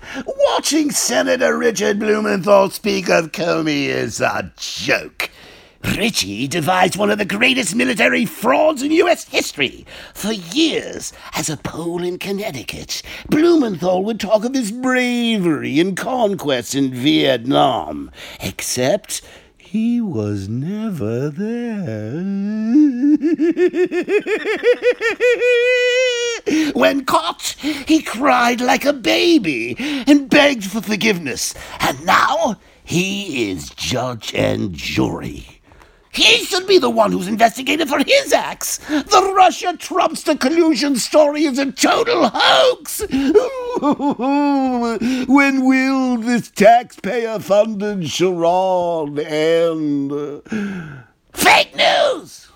Watching Senator Richard Blumenthal speak of Comey is a joke. Richie devised one of the greatest military frauds in U.S. history. For years, as a Pole in Connecticut, Blumenthal would talk of his bravery and conquest in Vietnam. Except he was never there. When caught, he cried like a baby and begged for forgiveness. And now he is judge and jury. He should be the one who's investigated for his acts. The Russia-Trumpster collusion story is a total hoax. When will this taxpayer-funded charade end? Fake news!